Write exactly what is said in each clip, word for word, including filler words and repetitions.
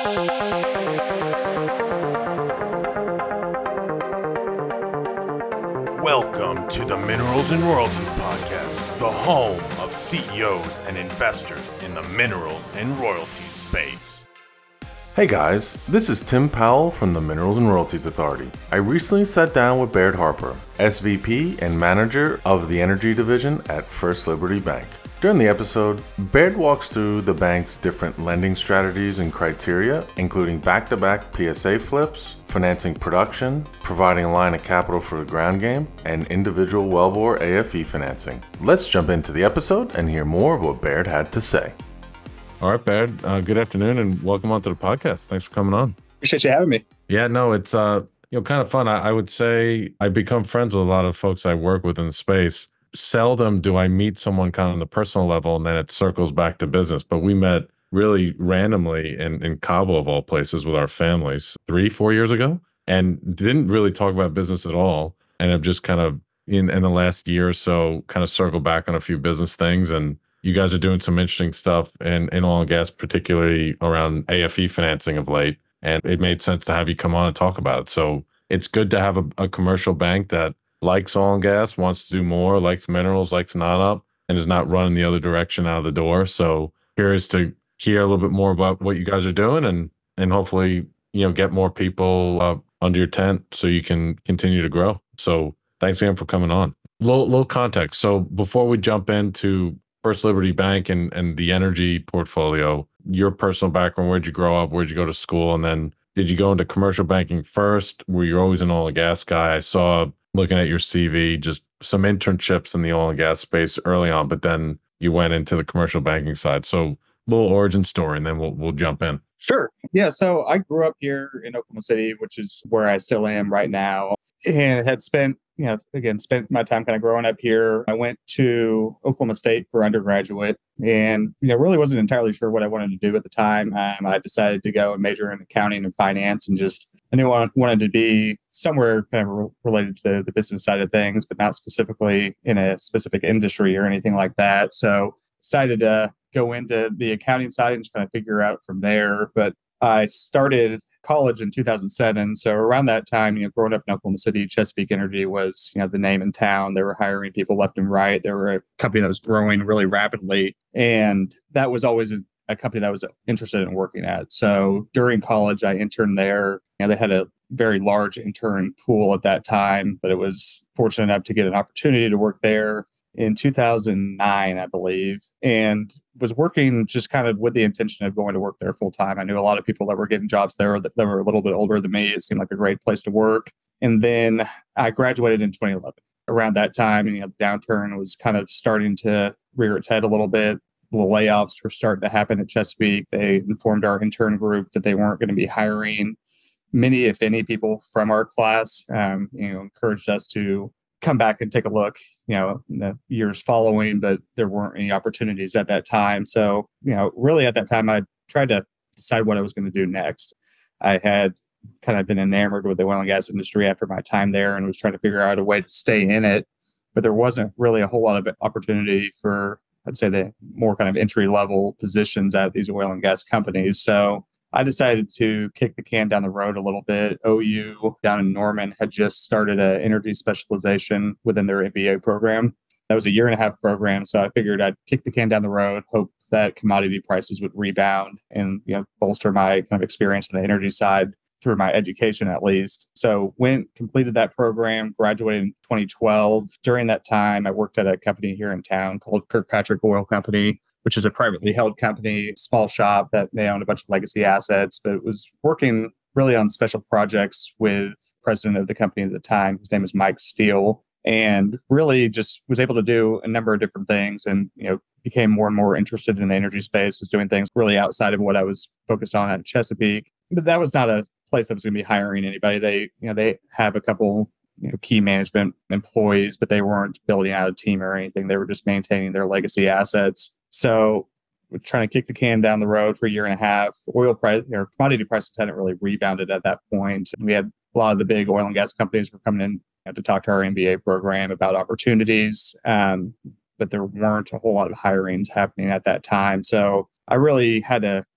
Welcome to the Minerals and Royalties Podcast, the home of C E Os and investors in the minerals and royalties space. Hey guys, this is Tim Powell from the Minerals and Royalties Authority. I recently sat down with Baird Harper, S V P and Manager of the Energy Division at First Liberty Bank. During the episode, Baird walks through the bank's different lending strategies and criteria, including back-to-back P S A flips, financing production, providing a line of capital for the ground game, and individual wellbore A F E financing. Let's jump into the episode and hear more of what Baird had to say. All right, Baird, uh, good afternoon and welcome onto the podcast. Thanks for coming on. Appreciate you having me. Yeah, no, it's uh, you know kind of fun. I, I would say I become friends with a lot of folks I work with in the space. Seldom do I meet someone kind of on the personal level and then it circles back to business. But we met really randomly in, in Cabo, of all places, with our families three, four years ago and didn't really talk about business at all. And have just kind of in, in the last year or so kind of circled back on a few business things. And you guys are doing some interesting stuff in, in oil and gas, particularly around A F E financing of late. And it made sense to have you come on and talk about it. So it's good to have a, a commercial bank that likes oil and gas, wants to do more, likes minerals, likes non-up, and is not running the other direction out of the door. So curious to hear a little bit more about what you guys are doing and and hopefully, you know, get more people uh, under your tent so you can continue to grow. So thanks again for coming on. Little, little context. So before we jump into First Liberty Bank and, and the energy portfolio, your personal background, where'd you grow up? Where'd you go to school? And then did you go into commercial banking first? Were you always an oil and gas guy? I saw, looking at your C V, just some internships in the oil and gas space early on, but then you went into the commercial banking side. So little origin story, and then we'll we'll jump in. Sure. Yeah. So I grew up here in Oklahoma City, which is where I still am right now, and had spent, you know, again, spent my time kind of growing up here. I went to Oklahoma State for undergraduate and, you know, really wasn't entirely sure what I wanted to do at the time. Um, I decided to go and major in accounting and finance and just, I knew I wanted to be somewhere kind of related to the business side of things, but not specifically in a specific industry or anything like that. So decided to go into the accounting side and just kind of figure out from there. But I started college in two thousand seven. So around that time, you know, growing up in Oklahoma City, Chesapeake Energy was, you know, the name in town. They were hiring people left and right. They were a company that was growing really rapidly. And that was always a, a company that I was interested in working at. So during college, I interned there. You know, they had a very large intern pool at that time, but it was fortunate enough to get an opportunity to work there in two thousand nine, I believe, and was working just kind of with the intention of going to work there full time. I knew a lot of people that were getting jobs there that, that were a little bit older than me. It seemed like a great place to work. And then I graduated in twenty eleven. Around that time, you know, the downturn was kind of starting to rear its head a little bit. The layoffs were starting to happen at Chesapeake. They informed our intern group that they weren't going to be hiring many, if any, people from our class. Um, you know, encouraged us to come back and take a look, you know, in the years following, but there weren't any opportunities at that time. So, you know, really at that time, I tried to decide what I was going to do next. I had kind of been enamored with the oil and gas industry after my time there and was trying to figure out a way to stay in it, but there wasn't really a whole lot of opportunity for, I'd say, the more kind of entry level positions at these oil and gas companies. So I decided to kick the can down the road a little bit. O U down in Norman had just started an energy specialization within their M B A program. That was a year and a half program. So I figured I'd kick the can down the road, hope that commodity prices would rebound and, you know, bolster my kind of experience on the energy side through my education at least. So went, completed that program, graduated in twenty twelve. During that time, I worked at a company here in town called Kirkpatrick Oil Company, which is a privately held company, small shop that they owned a bunch of legacy assets, but it was working really on special projects with the president of the company at the time. His name is Mike Steele, and really just was able to do a number of different things and, you know, became more and more interested in the energy space, was doing things really outside of what I was focused on at Chesapeake. But that was not a place that was going to be hiring anybody. They, you know, they have a couple, you know, key management employees, but they weren't building out a team or anything. They were just maintaining their legacy assets. So we're trying to kick the can down the road for a year and a half. Oil price or commodity prices hadn't really rebounded at that point. And we had a lot of the big oil and gas companies were coming in, you know, to talk to our M B A program about opportunities. Um, but there weren't a whole lot of hirings happening at that time. So I really had to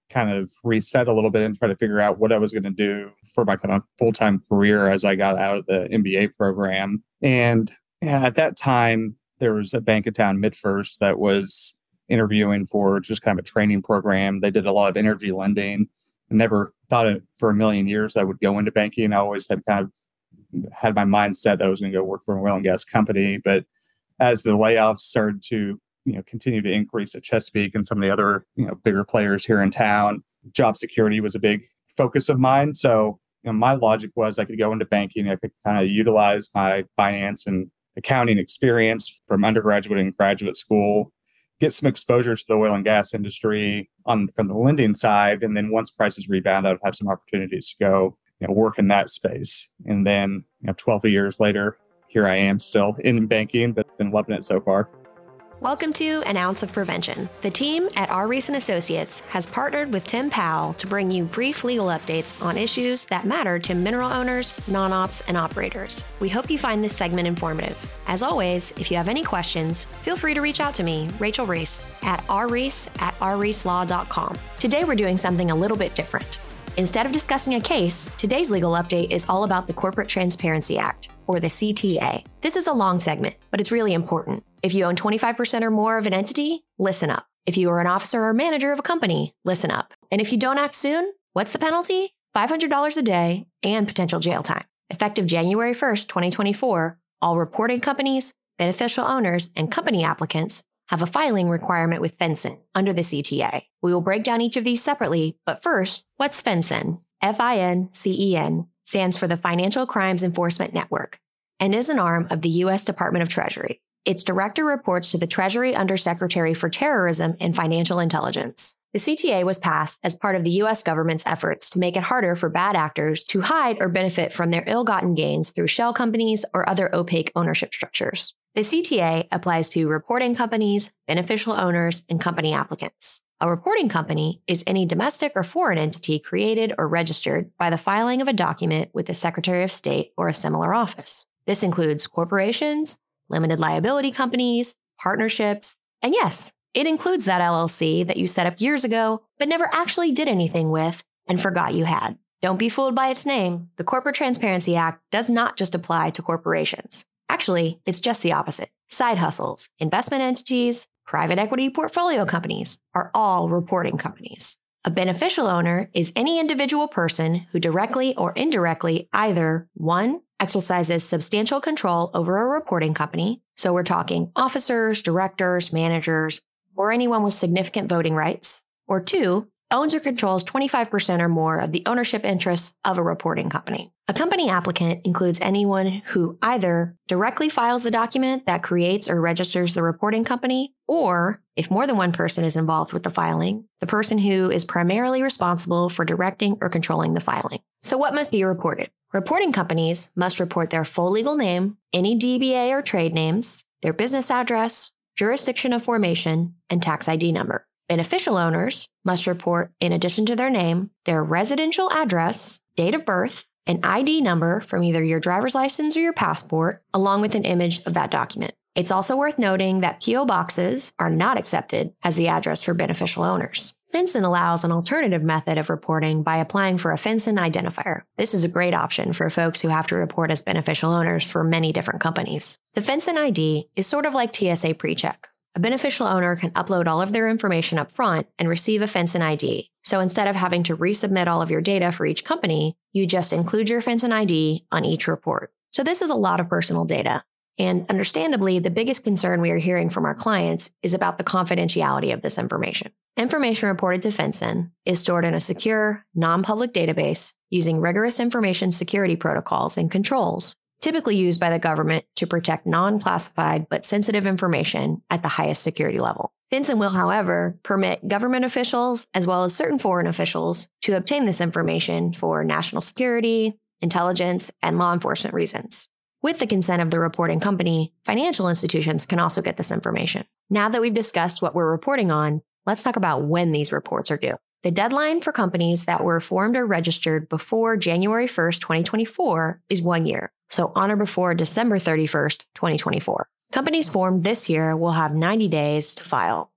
kind of reset a little bit and try to figure out what I was going to do for my kind of full-time career as I got out of the M B A program. And at that time, there was a bank in town, MidFirst, that was interviewing for just kind of a training program. They did a lot of energy lending. I never thought it for a million years I would go into banking. I always had kind of had my mindset that I was going to go work for an oil and gas company. But as the layoffs started to you know, continue to increase at Chesapeake and some of the other, you know, bigger players here in town, job security was a big focus of mine. So, you know, my logic was I could go into banking. I could kind of utilize my finance and accounting experience from undergraduate and graduate school, get some exposure to the oil and gas industry on from the lending side. And then once prices rebound, I'd have some opportunities to go, you know, work in that space. And then, you know, twelve years later, here I am still in banking, but been loving it so far. Welcome to An Ounce of Prevention. The team at R. Reese and Associates has partnered with Tim Powell to bring you brief legal updates on issues that matter to mineral owners, non-ops, and operators. We hope you find this segment informative. As always, if you have any questions, feel free to reach out to me, Rachel Reese, at rreese at r reese law dot com. Today we're doing something a little bit different. Instead of discussing a case, today's legal update is all about the Corporate Transparency Act, or the C T A. This is a long segment, but it's really important. If you own twenty-five percent or more of an entity, listen up. If you are an officer or manager of a company, listen up. And if you don't act soon, what's the penalty? five hundred dollars a day and potential jail time. Effective January first, twenty twenty-four, all reporting companies, beneficial owners, and company applicants have a filing requirement with FinCEN under the C T A. We will break down each of these separately, but first, what's FinCEN? F I N C E N stands for the Financial Crimes Enforcement Network and is an arm of the U S Department of Treasury. Its director reports to the Treasury Undersecretary for Terrorism and Financial Intelligence. The C T A was passed as part of the U S government's efforts to make it harder for bad actors to hide or benefit from their ill-gotten gains through shell companies or other opaque ownership structures. The C T A applies to reporting companies, beneficial owners, and company applicants. A reporting company is any domestic or foreign entity created or registered by the filing of a document with the Secretary of State or a similar office. This includes corporations, limited liability companies, partnerships, and yes, it includes that L L C that you set up years ago but never actually did anything with and forgot you had. Don't be fooled by its name. The Corporate Transparency Act does not just apply to corporations. Actually, it's just the opposite. Side hustles, investment entities, private equity portfolio companies are all reporting companies. A beneficial owner is any individual person who directly or indirectly either, one, exercises substantial control over a reporting company, so we're talking officers, directors, managers, or anyone with significant voting rights, or two, owns or controls twenty-five percent or more of the ownership interests of a reporting company. A company applicant includes anyone who either directly files the document that creates or registers the reporting company, or, if more than one person is involved with the filing, the person who is primarily responsible for directing or controlling the filing. So what must be reported? Reporting companies must report their full legal name, any D B A or trade names, their business address, jurisdiction of formation, and tax I D number. Beneficial owners must report, in addition to their name, their residential address, date of birth, an I D number from either your driver's license or your passport, along with an image of that document. It's also worth noting that P O boxes are not accepted as the address for beneficial owners. FinCEN allows an alternative method of reporting by applying for a FinCEN identifier. This is a great option for folks who have to report as beneficial owners for many different companies. The FinCEN I D is sort of like T S A PreCheck. A beneficial owner can upload all of their information up front and receive a FinCEN I D. So instead of having to resubmit all of your data for each company, you just include your FinCEN I D on each report. So this is a lot of personal data. And understandably, the biggest concern we are hearing from our clients is about the confidentiality of this information. Information reported to FinCEN is stored in a secure, non-public database using rigorous information security protocols and controls typically used by the government to protect non-classified but sensitive information at the highest security level. FinCEN will, however, permit government officials as well as certain foreign officials to obtain this information for national security, intelligence, and law enforcement reasons. With the consent of the reporting company, financial institutions can also get this information. Now that we've discussed what we're reporting on, let's talk about when these reports are due. The deadline for companies that were formed or registered before January first, twenty twenty-four is one year, so on or before December thirty-first, twenty twenty-four. Companies formed this year will have ninety days to file.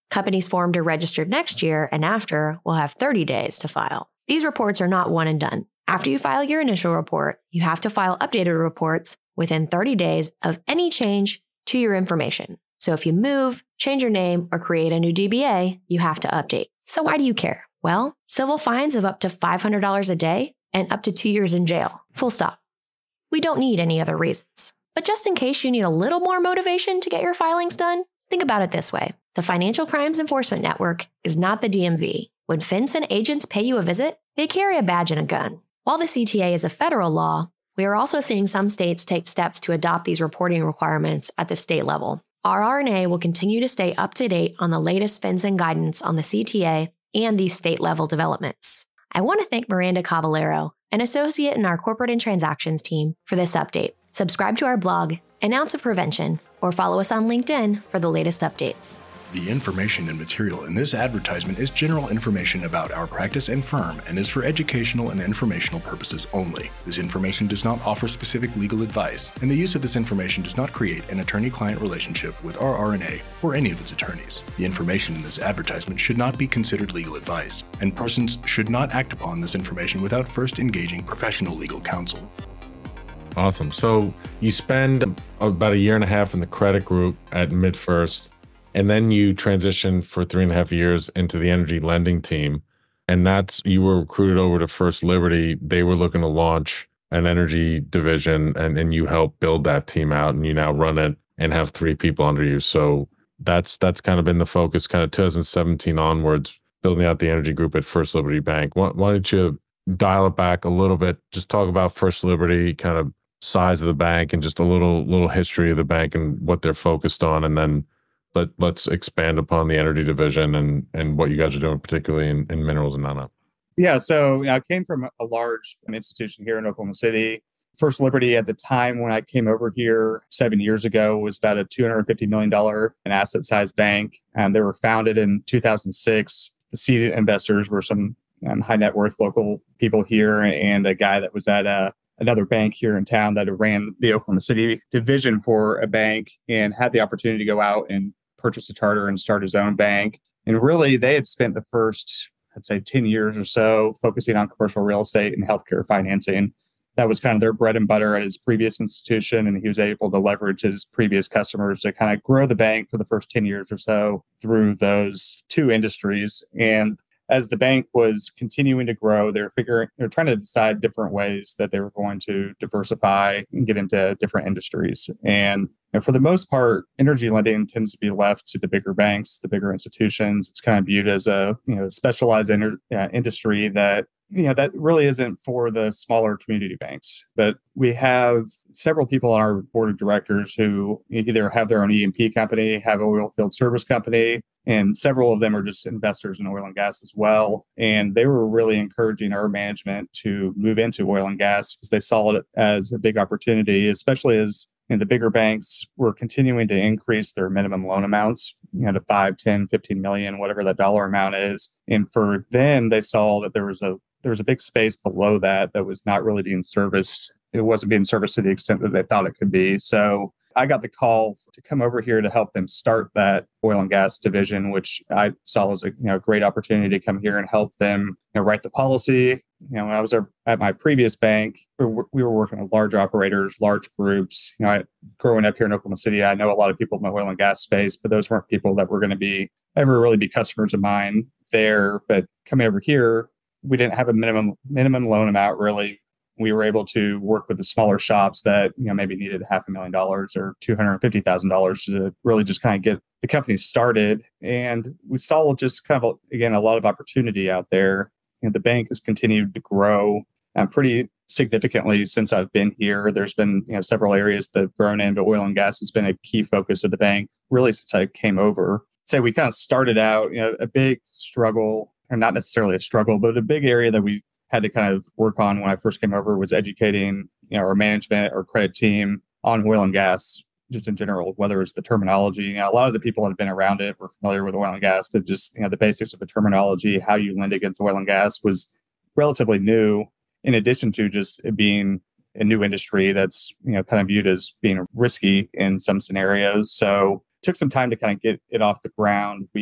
Companies formed or registered next year and after will have thirty days to file. These reports are not one and done. After you file your initial report, you have to file updated reports within thirty days of any change to your information. So if you move, change your name, or create a new D B A, you have to update. So why do you care? Well, civil fines of up to five hundred dollars a day and up to two years in jail. Full stop. We don't need any other reasons. But just in case you need a little more motivation to get your filings done, think about it this way. The Financial Crimes Enforcement Network is not the D M V. When FinCEN agents pay you a visit, they carry a badge and a gun. While the C T A is a federal law, we are also seeing some states take steps to adopt these reporting requirements at the state level. Our R N A will continue to stay up to date on the latest FinCEN guidance on the C T A and these state-level developments. I want to thank Miranda Cavallero, an associate in our corporate and transactions team, for this update. Subscribe to our blog, An Ounce of Prevention, or follow us on LinkedIn for the latest updates. The information and material in this advertisement is general information about our practice and firm and is for educational and informational purposes only. This information does not offer specific legal advice, and the use of this information does not create an attorney-client relationship with our R N A or any of its attorneys. The information in this advertisement should not be considered legal advice, and persons should not act upon this information without first engaging professional legal counsel. Awesome. So you spend about a year and a half in the credit group at MidFirst, and then you transition for three and a half years into the energy lending team. And that's, you were recruited over to First Liberty. They were looking to launch an energy division, and, and you helped build that team out, and you now run it and have three people under you. So that's that's kind of been the focus, kind of two thousand seventeen onwards, building out the energy group at First Liberty Bank. Why, why don't you dial it back a little bit? Just talk about First Liberty, kind of size of the bank, and just a little little history of the bank and what they're focused on, and then Let, let's expand upon the energy division and, and what you guys are doing, particularly in, in minerals and non-op. Yeah, so you know, I came from a large institution here in Oklahoma City. First Liberty at the time when I came over here seven years ago was about a two hundred fifty million dollars in asset size bank. And they were founded in two thousand six. The seed investors were some um, high net worth local people here, and a guy that was at a another bank here in town that ran the Oklahoma City division for a bank and had the opportunity to go out and purchase a charter and start his own bank. And really, they had spent the first, I'd say, ten years or so focusing on commercial real estate and healthcare financing. That was kind of their bread and butter at his previous institution. And he was able to leverage his previous customers to kind of grow the bank for the first ten years or so through those two industries. And as the bank was continuing to grow, they're figuring, they're trying to decide different ways that they were going to diversify and get into different industries. And, and for the most part, energy lending tends to be left to the bigger banks, the bigger institutions. It's kind of viewed as a you know specialized inter, uh, industry that you know that really isn't for the smaller community banks. But we have several people on our board of directors who either have their own E and P company, have an oil field service company, and several of them are just investors in oil and gas as well. And they were really encouraging our management to move into oil and gas because they saw it as a big opportunity, especially as you know, the bigger banks were continuing to increase their minimum loan amounts, you know, to five, ten, fifteen million, whatever that dollar amount is. And for them, they saw that there was a there was a big space below that that was not really being serviced. It wasn't being serviced to the extent that they thought it could be. So I got the call to come over here to help them start that oil and gas division, which I saw as a you know, great opportunity to come here and help them you know, write the policy. You know, when I was at my previous bank, we were, we were working with large operators, large groups. You know, I, growing up here in Oklahoma City, I know a lot of people in the oil and gas space, but those weren't people that were going to be ever really be customers of mine there. But coming over here, we didn't have a minimum minimum loan amount really. We were able to work with the smaller shops that you know maybe needed half a million dollars or two hundred fifty thousand dollars to really just kind of get the company started. And we saw just kind of again a lot of opportunity out there. You know, the bank has continued to grow um, pretty significantly since I've been here. There's been you know several areas that have grown in, but oil and gas has been a key focus of the bank really since I came over. So we kind of started out you know a big struggle, or not necessarily a struggle, but a big area that we had to kind of work on when I first came over was educating, you know, our management or credit team on oil and gas, just in general, whether it's the terminology. You know, a lot of the people that have been around it were familiar with oil and gas, but just, you know, the basics of the terminology, how you lend against oil and gas was relatively new, in addition to just it being a new industry that's, you know, kind of viewed as being risky in some scenarios. So it took some time to kind of get it off the ground. We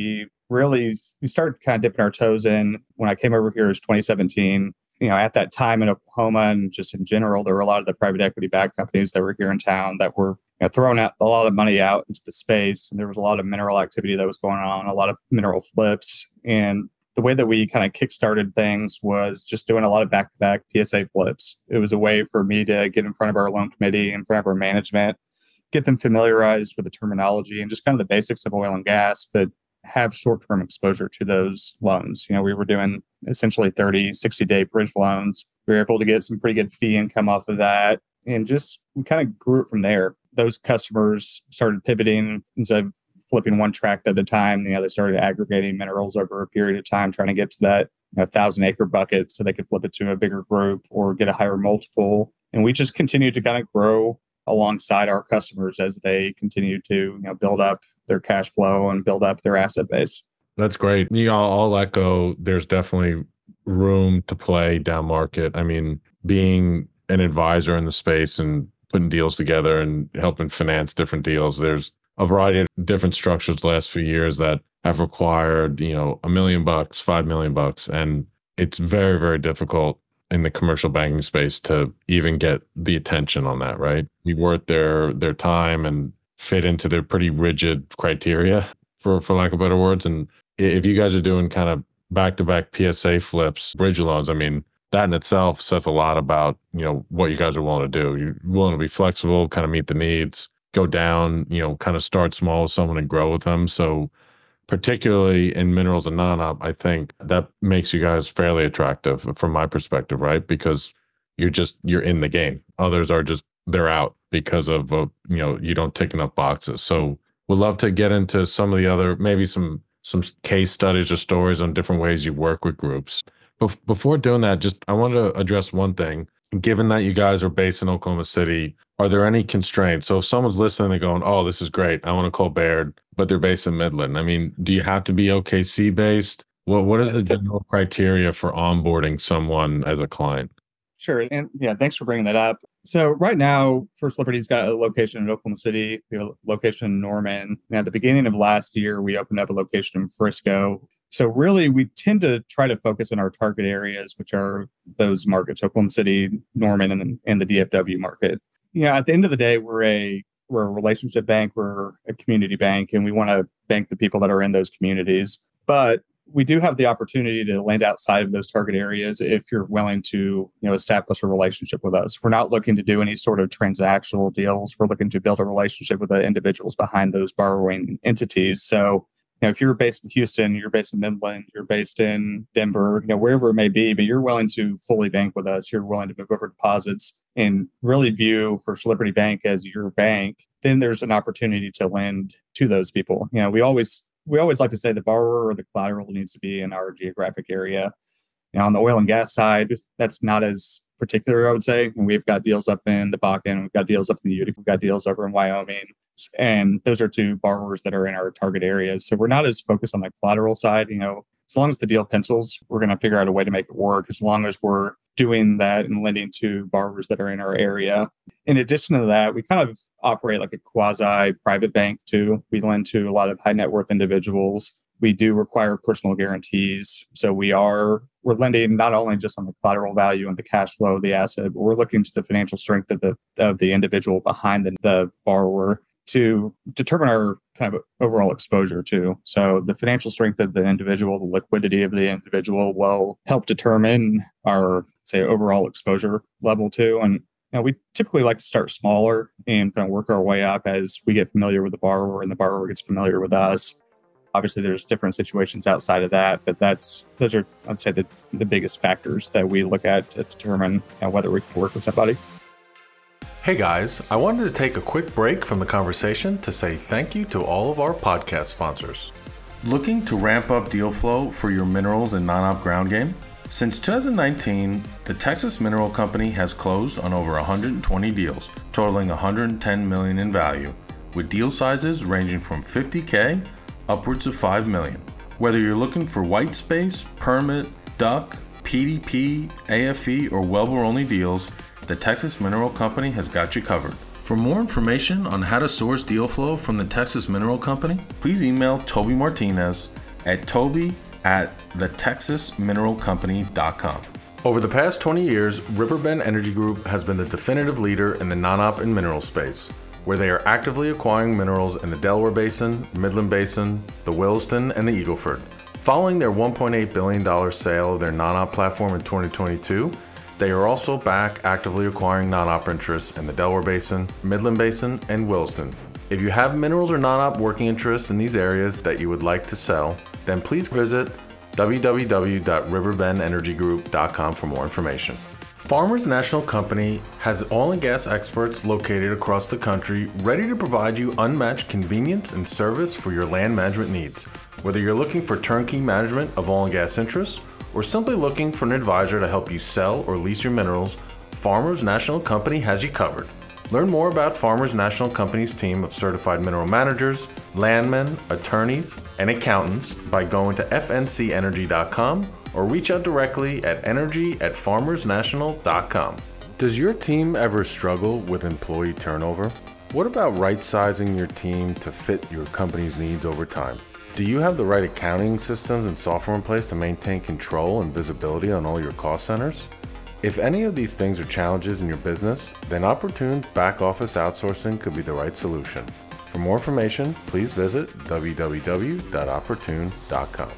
really, we started kind of dipping our toes in. When I came over here, it was twenty seventeen. You know, at that time in Oklahoma and just in general, there were a lot of the private equity backed companies that were here in town that were you know, throwing out a lot of money out into the space. And there was a lot of mineral activity that was going on, a lot of mineral flips. And the way that we kind of kickstarted things was just doing a lot of back-to-back P S A flips. It was a way for me to get in front of our loan committee, in front of our management, get them familiarized with the terminology and just kind of the basics of oil and gas, but have short-term exposure to those loans. You know, we were doing essentially thirty, sixty day bridge loans. We were able to get some pretty good fee income off of that. And just, we kind of grew it from there. Those customers started pivoting instead of flipping one tract at a time. You know, they started aggregating minerals over a period of time, trying to get to that you know, thousand acre bucket so they could flip it to a bigger group or get a higher multiple. And we just continued to kind of grow alongside our customers as they continue to you know, build up their cash flow and build up their asset base. That's great. You know, I'll echo, there's definitely room to play down market. I mean, being an advisor in the space and putting deals together and helping finance different deals, there's a variety of different structures the last few years that have required, you know, a million bucks, five million bucks. And it's very, very difficult in the commercial banking space to even get the attention on that, right? You worth their their time and fit into their pretty rigid criteria, for, for lack of better words. And if you guys are doing kind of back-to-back P S A flips, bridge loans, I mean, that in itself says a lot about, you know, what you guys are willing to do. You're willing to be flexible, kind of meet the needs, go down, you know, kind of start small with someone and grow with them. So particularly in minerals and non-op, I think that makes you guys fairly attractive from my perspective, right? Because you're just, you're in the game. Others are just, they're out because of, uh, you know, you don't tick enough boxes. So we'd love to get into some of the other, maybe some, some case studies or stories on different ways you work with groups. Bef- before doing that, just, I want to address one thing. Given that you guys are based in Oklahoma City, are there any constraints? So if someone's listening and going, oh, this is great, I want to call Baird, but they're based in Midland. I mean, do you have to be O K C based? What What is the general criteria for onboarding someone as a client? Sure. And yeah, thanks for bringing that up. So right now, First Liberty's got a location in Oklahoma City. We have a location in Norman. And at the beginning of last year, we opened up a location in Frisco. So really, we tend to try to focus on our target areas, which are those markets, Oklahoma City, Norman, and, and the D F W market. Yeah, at the end of the day, we're a we're a relationship bank, we're a community bank, and we want to bank the people that are in those communities. But we do have the opportunity to land outside of those target areas if you're willing to, you know, establish a relationship with us. We're not looking to do any sort of transactional deals. We're looking to build a relationship with the individuals behind those borrowing entities. So, you know, if you're based in Houston, you're based in Midland, you're based in Denver, you know, wherever it may be, but you're willing to fully bank with us, you're willing to move over deposits and really view First Liberty Bank as your bank, then there's an opportunity to lend to those people. You know, we always we always like to say the borrower or the collateral needs to be in our geographic area. You know, on the oil and gas side, that's not as particular, I would say. And we've got deals up in the Bakken, we've got deals up in the Utica, we've got deals over in Wyoming. And those are two borrowers that are in our target areas. So we're not as focused on the collateral side. You know, as long as the deal pencils, we're going to figure out a way to make it work as long as we're doing that and lending to borrowers that are in our area. In addition to that, we kind of operate like a quasi private bank too. We lend to a lot of high net worth individuals. We do require personal guarantees. So we are, we're lending not only just on the collateral value and the cash flow of the asset, but we're looking to the financial strength of the, of the individual behind the, the borrower to determine our kind of overall exposure too. So the financial strength of the individual, the liquidity of the individual will help determine our, say, overall exposure level too. And you know, we typically like to start smaller and kind of work our way up as we get familiar with the borrower and the borrower gets familiar with us. Obviously, there's different situations outside of that, but that's those are, I'd say, the, the biggest factors that we look at to determine you know, whether we can work with somebody. Hey guys, I wanted to take a quick break from the conversation to say thank you to all of our podcast sponsors. Looking to ramp up deal flow for your minerals and non-op ground game? Since two thousand nineteen, the Texas Mineral Company has closed on over one hundred twenty deals, totaling one hundred ten million dollars in value, with deal sizes ranging from fifty thousand dollars upwards of five million dollars. Whether you're looking for white space, permit, D U C, P D P, A F E, or wellbore-only deals, the Texas Mineral Company has got you covered. For more information on how to source deal flow from the Texas Mineral Company, please email Toby Martinez at Toby at the texas mineral company dot com. Over the past twenty years, Riverbend Energy Group has been the definitive leader in the non-op and mineral space, where they are actively acquiring minerals in the Delaware Basin, Midland Basin, the Williston, and the Eagle Ford. Following their one point eight billion dollars sale of their non-op platform in twenty twenty-two, they are also back actively acquiring non-op interests in the Delaware Basin, Midland Basin, and Williston. If you have minerals or non-op working interests in these areas that you would like to sell, then please visit w w w dot riverbend energy group dot com for more information. Farmers National Company has oil and gas experts located across the country ready to provide you unmatched convenience and service for your land management needs. Whether you're looking for turnkey management of oil and gas interests or simply looking for an advisor to help you sell or lease your minerals, Farmers National Company has you covered. Learn more about Farmers National Company's team of certified mineral managers, landmen, attorneys, and accountants by going to f n c energy dot com or reach out directly at energy at farmers national dot com. Does your team ever struggle with employee turnover? What about right-sizing your team to fit your company's needs over time? Do you have the right accounting systems and software in place to maintain control and visibility on all your cost centers? If any of these things are challenges in your business, then Opportune's back office outsourcing could be the right solution. For more information, please visit w w w dot opportune dot com.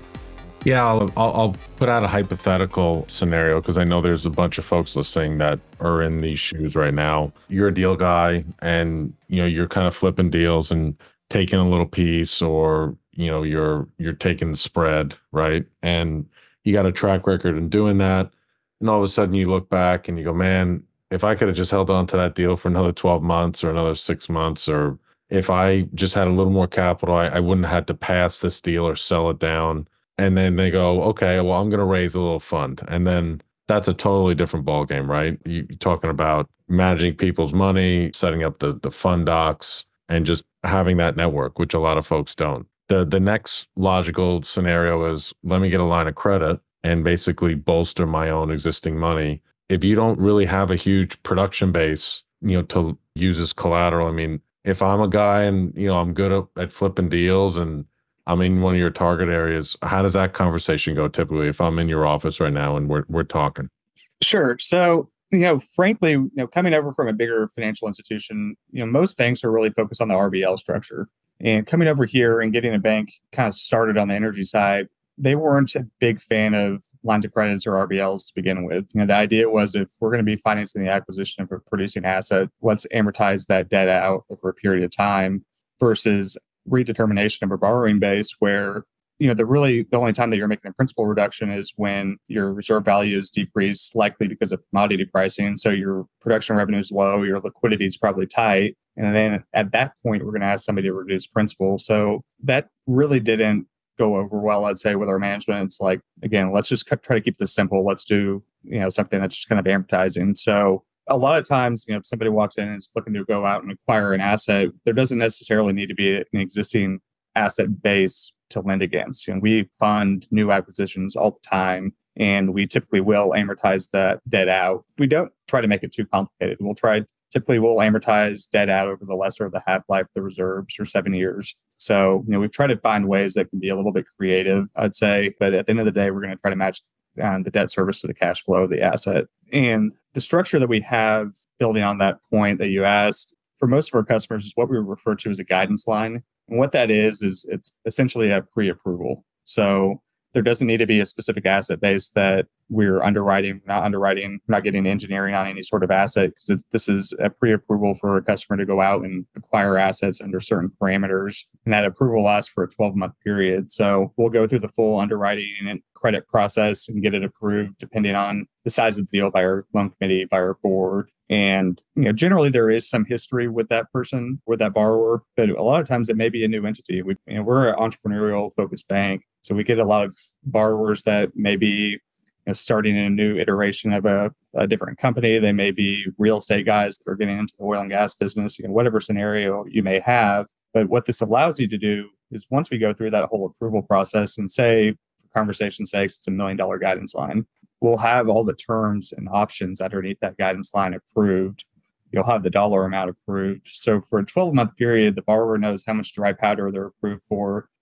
Yeah, I'll, I'll, I'll put out a hypothetical scenario because I know there's a bunch of folks listening that are in these shoes right now. You're a deal guy and, you know, you're kind of flipping deals and taking a little piece, or, you know, you're, you're taking the spread, right? And you got a track record in doing that. And all of a sudden you look back and you go, man, if I could have just held on to that deal for another twelve months or another six months, or if I just had a little more capital, I, I wouldn't have had to pass this deal or sell it down. And then they go, okay, well, I'm going to raise a little fund. And then that's a totally different ballgame, right? You, you're talking about managing people's money, setting up the, the fund docs, and just having that network, which a lot of folks don't. The, the next logical scenario is, let me get a line of credit and basically bolster my own existing money. If you don't really have a huge production base, you know, to use as collateral, I mean, if I'm a guy and, you know, I'm good at, at flipping deals and I'm in one of your target areas, how does that conversation go typically if I'm in your office right now and we're we're talking? Sure. So, you know, frankly, you know, coming over from a bigger financial institution, you know, most banks are really focused on the R B L structure. And coming over here and getting a bank kind of started on the energy side, they weren't a big fan of lines of credits or R B Ls to begin with. You know, the idea was, if we're going to be financing the acquisition of a producing asset, let's amortize that debt out over a period of time versus redetermination of a borrowing base where, you know, the really the only time that you're making a principal reduction is when your reserve values decrease, likely because of commodity pricing. So your production revenue is low, your liquidity is probably tight. And then at that point, we're going to ask somebody to reduce principal. So that really didn't go over well, I'd say, with our management. It's like, again, let's just try to keep this simple. Let's do, you know, something that's just kind of amortizing. So a lot of times, you know, if somebody walks in and is looking to go out and acquire an asset, there doesn't necessarily need to be an existing asset base to lend against. You know, we fund new acquisitions all the time, and we typically will amortize that debt out. We don't try to make it too complicated. We'll try, typically we'll amortize debt out over the lesser of the half-life of the reserves, or seven years. So, you know, we've tried to find ways that can be a little bit creative, I'd say. But at the end of the day, we're going to try to match um, the debt service to the cash flow of the asset. And the structure that we have, building on that point that you asked, for most of our customers is what we refer to as a guidance line. And what that is, is it's essentially a pre-approval. So there doesn't need to be a specific asset base that we're underwriting, not underwriting, not getting engineering on any sort of asset, because this is a pre-approval for a customer to go out and acquire assets under certain parameters. And that approval lasts for a twelve-month period. So we'll go through the full underwriting and credit process and get it approved depending on the size of the deal by our loan committee, by our board. And, you know, generally there is some history with that person, with that borrower, but a lot of times it may be a new entity. We, you know, we're an entrepreneurial focused bank. So we get a lot of borrowers that may be, you know, starting in a new iteration of a, a different company. They may be real estate guys that are getting into the oil and gas business, you know, whatever scenario you may have. But what this allows you to do is, once we go through that whole approval process and say, for conversation's sake, it's a million dollar guidance line, we'll have all the terms and options underneath that guidance line approved. You'll have the dollar amount approved. So for a twelve-month period, the borrower knows how much dry powder they're approved for.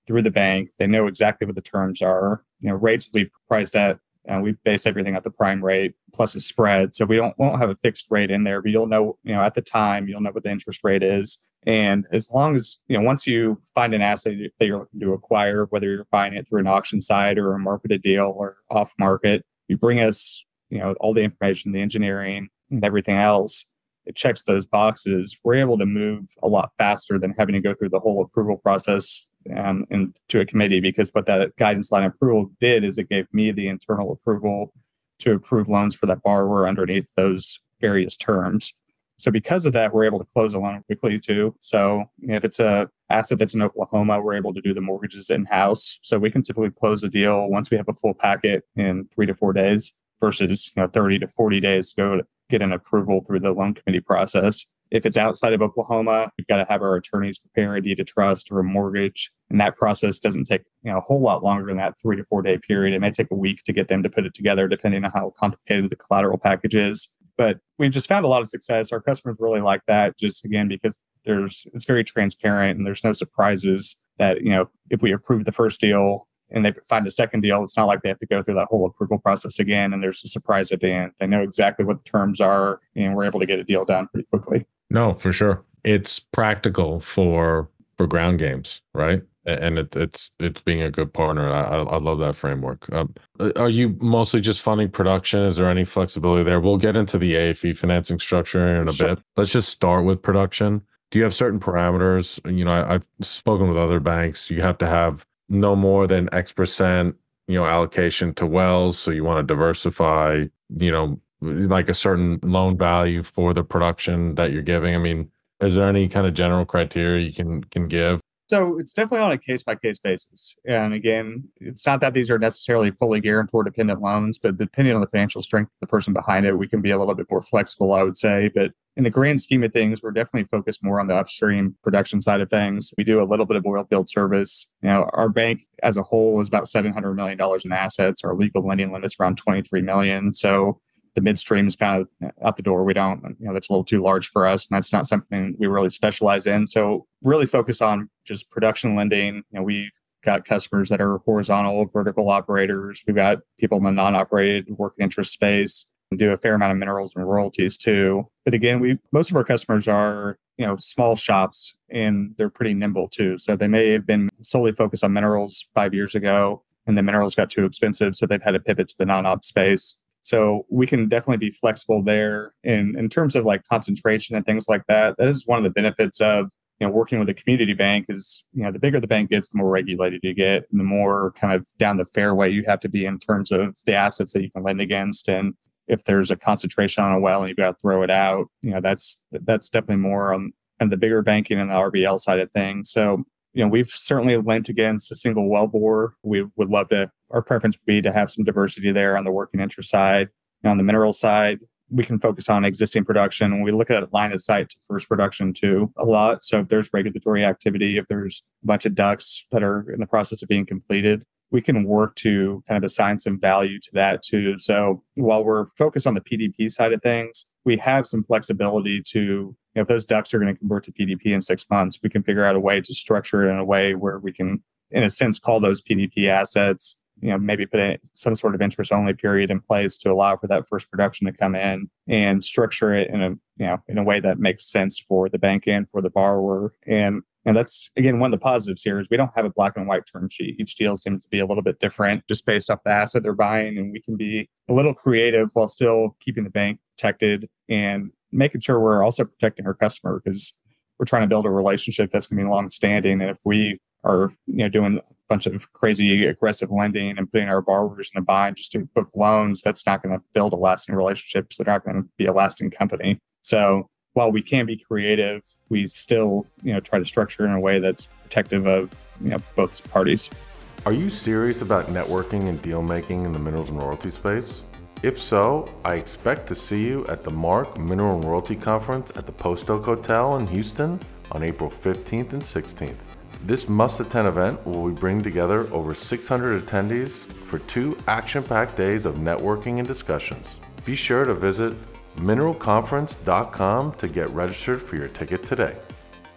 through the bank. They know exactly what the terms are. You know, rates will be priced at, and we base everything at the prime rate plus a spread. So we don't won't have a fixed rate in there, but you'll know, you know, at the time, you'll know what the interest rate is. And as long as, you know, once you find an asset that you're looking to acquire, whether you're buying it through an auction site or a marketed deal or off market, you bring us, you know, all the information, the engineering and everything else. It checks those boxes. We're able to move a lot faster than having to go through the whole approval process um, into a committee, because what that guidance line approval did is it gave me the internal approval to approve loans for that borrower underneath those various terms. So because of that, we're able to close a loan quickly too. So if it's a asset that's in Oklahoma, we're able to do the mortgages in-house. So we can typically close a deal once we have a full packet in three to four days versus, you know, thirty to forty days to go to get an approval through the loan committee process. If it's outside of Oklahoma, we've got to have our attorneys prepare a deed of trust or a mortgage. And that process doesn't take, you know, a whole lot longer than that three to four day period. It may take a week to get them to put it together, depending on how complicated the collateral package is. But we've just found a lot of success. Our customers really like that, just again, because there's it's very transparent and there's no surprises that, you know, if we approve the first deal and they find a second deal, it's not like they have to go through that whole approval process again. And there's a surprise at the end. They know exactly what the terms are, and we're able to get a deal done pretty quickly. No, for sure. It's practical for for ground games, right? And it, it's it's being a good partner. I, I love that framework. Um, are you mostly just funding production? Is there any flexibility there? We'll get into the A F E financing structure in a Sure. bit. Let's just start with production. Do you have certain parameters? You know, I, I've spoken with other banks. You have to have no more than X percent, you know, allocation to wells. So you want to diversify, you know, like a certain loan value for the production that you're giving. I mean, is there any kind of general criteria you can can give? So it's definitely on a case-by-case basis. And again, it's not that these are necessarily fully guarantor dependent loans, but depending on the financial strength of the person behind it, we can be a little bit more flexible, I would say. But in the grand scheme of things, we're definitely focused more on the upstream production side of things. We do a little bit of oil field service. You know, our bank as a whole is about seven hundred million dollars in assets. Our legal lending limit's around twenty-three million dollars. So the midstream is kind of out the door. We don't, you know, that's a little too large for us. And that's not something we really specialize in. So really focus on just production lending. You know, we've got customers that are horizontal, vertical operators. We've got people in the non-operated working interest space and do a fair amount of minerals and royalties too. But again, we most of our customers are, you know, small shops, and they're pretty nimble too. So they may have been solely focused on minerals five years ago, and the minerals got too expensive. So they've had to pivot to the non-op space. So we can definitely be flexible there. And in terms of like concentration and things like that, that is one of the benefits of, you know, working with a community bank is, you know, the bigger the bank gets, the more regulated you get, and the more kind of down the fairway you have to be in terms of the assets that you can lend against. And if there's a concentration on a well and you've got to throw it out, you know, that's that's definitely more on, on the bigger banking and the R B L side of things. So, you know, we've certainly lent against a single wellbore. We would love to, our preference would be to have some diversity there on the working interest side. And on the mineral side, we can focus on existing production. When we look at line of sight to first production too, a lot. So if there's regulatory activity, if there's a bunch of ducts that are in the process of being completed, we can work to kind of assign some value to that too. So while we're focused on the P D P side of things, we have some flexibility to, you know, if those ducts are going to convert to P D P in six months, we can figure out a way to structure it in a way where we can, in a sense, call those P D P assets, you know, maybe put a, some sort of interest only period in place to allow for that first production to come in, and structure it in a, you know, in a way that makes sense for the bank and for the borrower. And And that's, again, one of the positives here is we don't have a black and white term sheet. Each deal seems to be a little bit different just based off the asset they're buying. And we can be a little creative while still keeping the bank protected and making sure we're also protecting our customer, because we're trying to build a relationship that's going to be long-standing. And if we are, you know, doing a bunch of crazy aggressive lending and putting our borrowers in a bind just to book loans, that's not going to build a lasting relationship. So they're not going to be a lasting company. So while we can be creative, we still, you know, try to structure in a way that's protective of, you know, both parties. Are you serious about networking and deal making in the minerals and royalty space? If so, I expect to see you at the Mark Mineral and Royalty Conference at the Post Oak Hotel in Houston on April fifteenth and sixteenth. This must-attend event will bring together over six hundred attendees for two action-packed days of networking and discussions. Be sure to visit mineral conference dot com to get registered for your ticket today.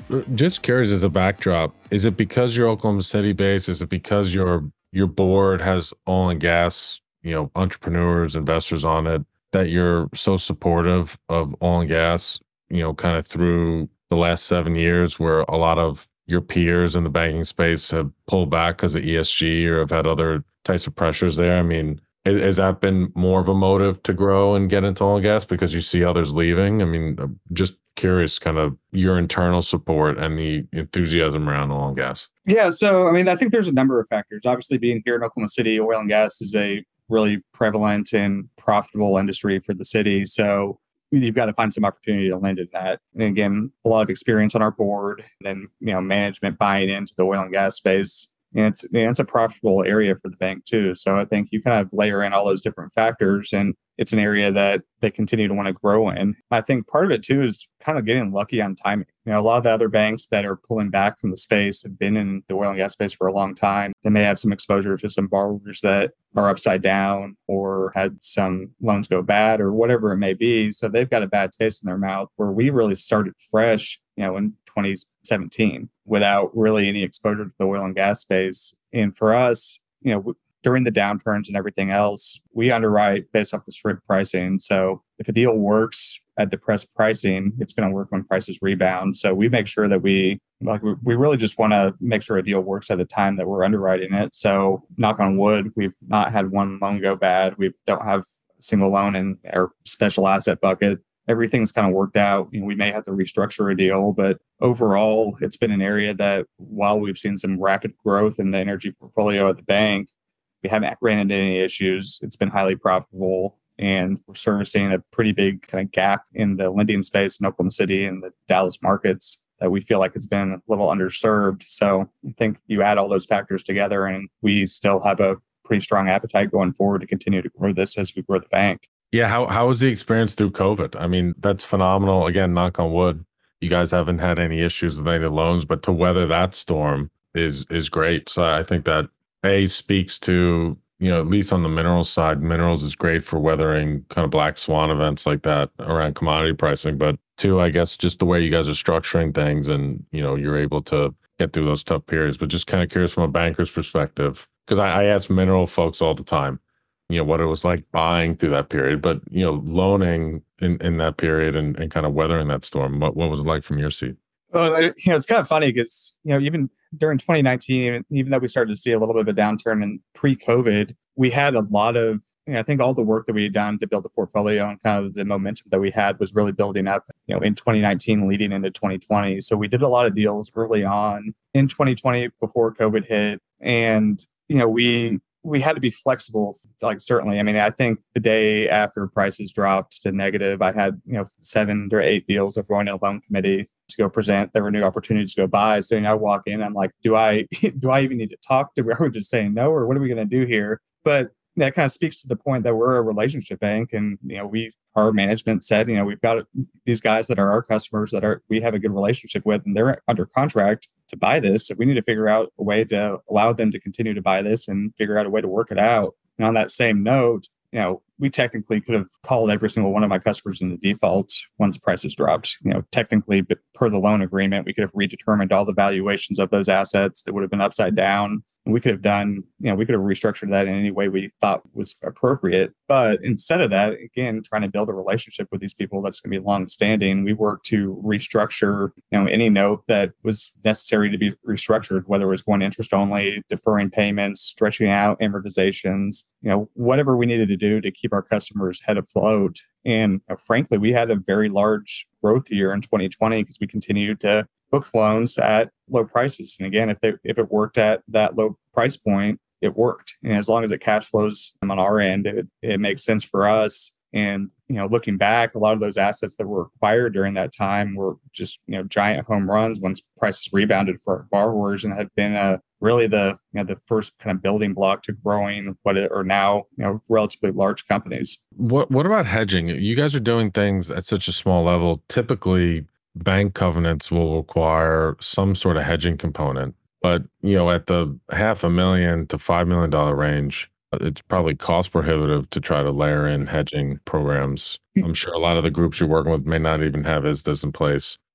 Just curious as a backdrop, is it because you're Oklahoma City based? Is it because your your board has oil and gas, you know, entrepreneurs, investors on it, that you're so supportive of oil and gas, you know, kind of through the last seven years where a lot of your peers in the banking space have pulled back because of E S G or have had other types of pressures there? I mean, has, has that been more of a motive to grow and get into oil and gas because you see others leaving? I mean, I'm just curious kind of your internal support and the enthusiasm around oil and gas. Yeah. So, I mean, I think there's a number of factors. Obviously, being here in Oklahoma City, oil and gas is a really prevalent and profitable industry for the city. So you've got to find some opportunity to lend in that. And again, a lot of experience on our board, and then, you know, management buying into the oil and gas space. And it's, you know, it's a profitable area for the bank too. So I think you kind of layer in all those different factors, and it's an area that they continue to want to grow in. I think part of it too is kind of getting lucky on timing. You know, a lot of the other banks that are pulling back from the space have been in the oil and gas space for a long time. They may have some exposure to some borrowers that are upside down or had some loans go bad or whatever it may be. So they've got a bad taste in their mouth, where we really started fresh, you know, in twenty seventeen without really any exposure to the oil and gas space. And for us, you know, during the downturns and everything else, we underwrite based off the strip pricing. So if a deal works at depressed pricing, it's going to work when prices rebound. So we make sure that we, like, we really just want to make sure a deal works at the time that we're underwriting it. So knock on wood, we've not had one loan go bad. We don't have a single loan in our special asset bucket. Everything's kind of worked out. You know, we may have to restructure a deal, but overall, it's been an area that, while we've seen some rapid growth in the energy portfolio at the bank, we haven't ran into any issues. It's been highly profitable, and we're servicing a pretty big kind of gap in the lending space in Oklahoma City and the Dallas markets that we feel like it's been a little underserved. So I think you add all those factors together, and we still have a pretty strong appetite going forward to continue to grow this as we grow the bank. Yeah. How how was the experience through COVID? I mean, that's phenomenal. Again, knock on wood, you guys haven't had any issues with any of the loans, but to weather that storm is is great. So I think that A, speaks to, you know, at least on the minerals side, minerals is great for weathering kind of black swan events like that around commodity pricing. But two, I guess just the way you guys are structuring things, and, you know, you're able to get through those tough periods. But just kind of curious from a banker's perspective, because I, I ask mineral folks all the time, you know, what it was like buying through that period, but, you know, loaning in, in that period and, and kind of weathering that storm. What, what was it like from your seat? Well, you know, it's kind of funny because, you know, even during twenty nineteen, even though we started to see a little bit of a downturn in pre-COVID, we had a lot of, you know, I think all the work that we had done to build the portfolio and kind of the momentum that we had was really building up, you know, in twenty nineteen leading into twenty twenty. So we did a lot of deals early on in twenty twenty before COVID hit. And, you know, we we had to be flexible. Like, certainly, I mean, I think the day after prices dropped to negative, I had, you know, seven or eight deals of going to a loan committee to go present. There were new opportunities to go buy. So, you know, I walk in, I'm like, do I, do I even need to talk to, are we just saying no, or what are we going to do here? But that kind of speaks to the point that we're a relationship bank. And, you know, we, our management said, you know, we've got these guys that are our customers that are, we have a good relationship with, and they're under contract to buy this. So we need to figure out a way to allow them to continue to buy this and figure out a way to work it out. And on that same note, you know, we technically could have called every single one of my customers in the default once prices dropped. You know, technically, but per the loan agreement, we could have redetermined all the valuations of those assets that would have been upside down. And we could have done, you know, we could have restructured that in any way we thought was appropriate. But instead of that, again, trying to build a relationship with these people that's going to be long-standing, we worked to restructure, you know, any note that was necessary to be restructured, whether it was going interest only, deferring payments, stretching out amortizations, you know, whatever we needed to do to keep our customers head afloat. And uh, frankly, we had a very large growth year in twenty twenty because we continued to book loans at low prices. And again, if they if it worked at that low price point, it worked. And as long as it cash flows on our end, it, it makes sense for us. And, you know, looking back, a lot of those assets that were acquired during that time were just, you know, giant home runs once prices rebounded for our borrowers, and have been a really the, you know, the first kind of building block to growing what are now, you know, relatively large companies. What What about hedging? You guys are doing things at such a small level. Typically, bank covenants will require some sort of hedging component, but, you know, at the half a million to five million dollar range, it's probably cost prohibitive to try to layer in hedging programs. I'm sure a lot of the groups you're working with may not even have I S Ds in place.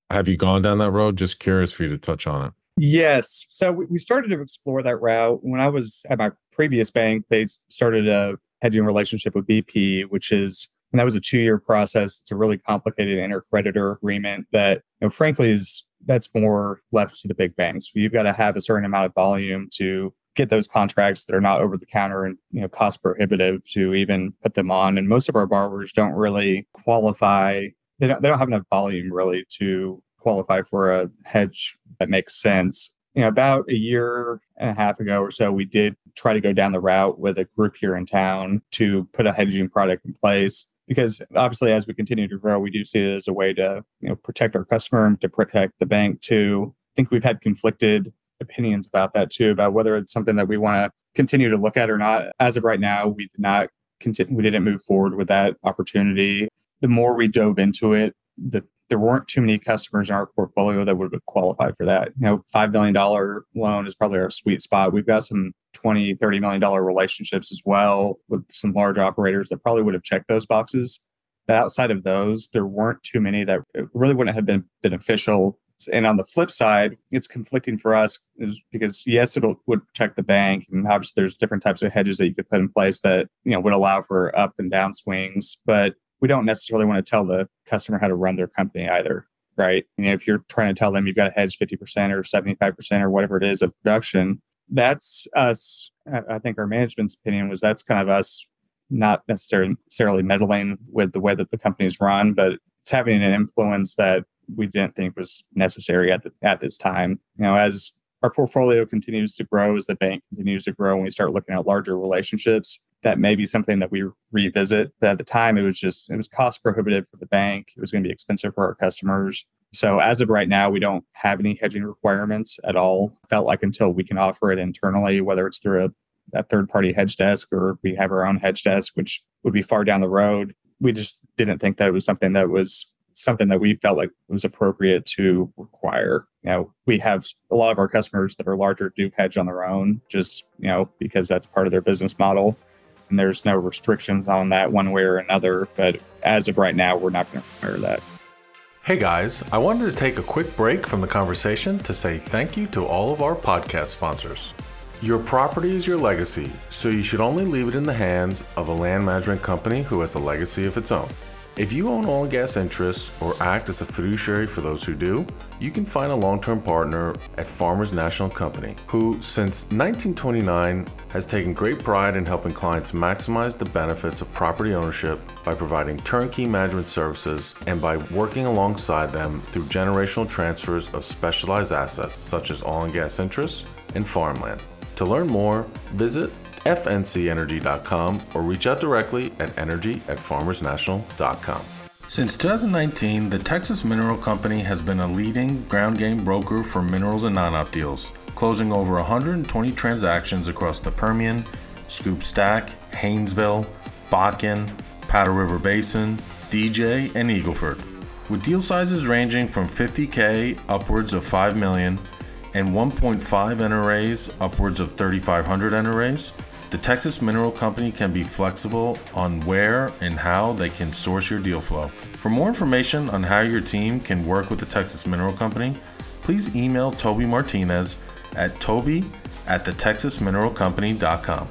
Have you gone down that road? Just curious for you to touch on it. Yes. So we we started to explore that route. When I was at my previous bank, they started a hedging relationship with B P, which is, and that was a two-year process. It's a really complicated intercreditor agreement that, you know, frankly, is that's more left to the big banks. You've got to have a certain amount of volume to get those contracts that are not over the counter and, you know, cost prohibitive to even put them on. And most of our borrowers don't really qualify. They don't, they don't have enough volume really to qualify for a hedge that makes sense. You know, about a year and a half ago or so, we did try to go down the route with a group here in town to put a hedging product in place. Because obviously, as we continue to grow, we do see it as a way to, you know, protect our customer and to protect the bank too. I think we've had conflicted opinions about that too, about whether it's something that we want to continue to look at or not. As of right now, we did not continue, we didn't move forward with that opportunity. The more we dove into it, the there weren't too many customers in our portfolio that would have qualified for that. You know, five million dollars loan is probably our sweet spot. We've got some twenty, thirty million dollars relationships as well with some large operators that probably would have checked those boxes. But outside of those, there weren't too many that really wouldn't have been beneficial. And on the flip side, it's conflicting for us is because yes, it would protect the bank. And obviously there's different types of hedges that you could put in place that, you know, would allow for up and down swings. But we don't necessarily want to tell the customer how to run their company either, right? You know, if you're trying to tell them you've got to hedge fifty percent or seventy-five percent or whatever it is of production, that's us. I think our management's opinion was that's kind of us not necessarily meddling with the way that the company is run, but it's having an influence that we didn't think was necessary at the, at this time. You know, as our portfolio continues to grow, as the bank continues to grow, and we start looking at larger relationships, that may be something that we revisit. But at the time, it was just, it was cost prohibitive for the bank. It was going to be expensive for our customers. So as of right now, we don't have any hedging requirements at all. Felt like until we can offer it internally, whether it's through a, a third-party hedge desk or we have our own hedge desk, which would be far down the road, we just didn't think that it was something that was something that we felt like was appropriate to require. You know, we have a lot of our customers that are larger do hedge on their own, just, you know, because that's part of their business model. And there's no restrictions on that one way or another. But as of right now, we're not going to require that. Hey guys, I wanted to take a quick break from the conversation to say thank you to all of our podcast sponsors. Your property is your legacy, so you should only leave it in the hands of a land management company who has a legacy of its own. If you own oil and gas interests or act as a fiduciary for those who do, you can find a long-term partner at Farmers National Company, who since nineteen twenty-nine has taken great pride in helping clients maximize the benefits of property ownership by providing turnkey management services and by working alongside them through generational transfers of specialized assets such as oil and gas interests and farmland. To learn more, visit F N C energy dot com or reach out directly at energy at farmers national dot com. Since two thousand nineteen, the Texas Mineral Company has been a leading ground game broker for minerals and non-op deals, closing over one hundred twenty transactions across the Permian, Scoop Stack, Haynesville, Bakken, Powder River Basin, D J, and Eagle Ford. With deal sizes ranging from fifty K upwards of five million and one point five N R As upwards of thirty-five hundred N R As, the Texas Mineral Company can be flexible on where and how they can source your deal flow. For more information on how your team can work with the Texas Mineral Company, please email Toby Martinez at toby at the texas mineral company dot com.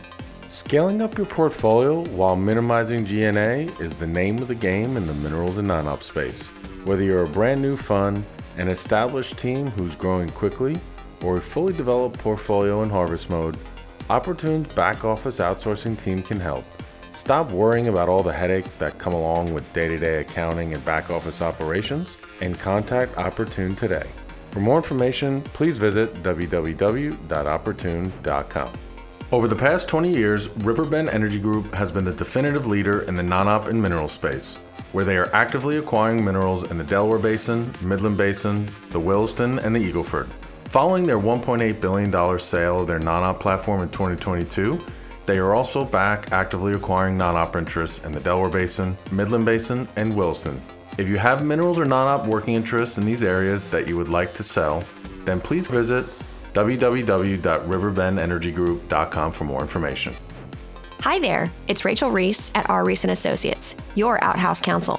Scaling up your portfolio while minimizing G and A is the name of the game in the minerals and non-op space. Whether you're a brand new fund, an established team who's growing quickly, or a fully developed portfolio in harvest mode, Opportune's back office outsourcing team can help. Stop worrying about all the headaches that come along with day-to-day accounting and back office operations and contact Opportune today. For more information, please visit w w w dot opportune dot com. Over the past twenty years, Riverbend Energy Group has been the definitive leader in the non-op and mineral space, where they are actively acquiring minerals in the Delaware Basin, Midland Basin, the Williston, and the Eagle Ford. Following their one point eight billion dollars sale of their non-op platform in twenty twenty-two, they are also back actively acquiring non-op interests in the Delaware Basin, Midland Basin, and Williston. If you have minerals or non-op working interests in these areas that you would like to sell, then please visit w w w dot riverbend energy group dot com for more information. Hi there, it's Rachel Reese at R. Reese and Associates, your outhouse counsel.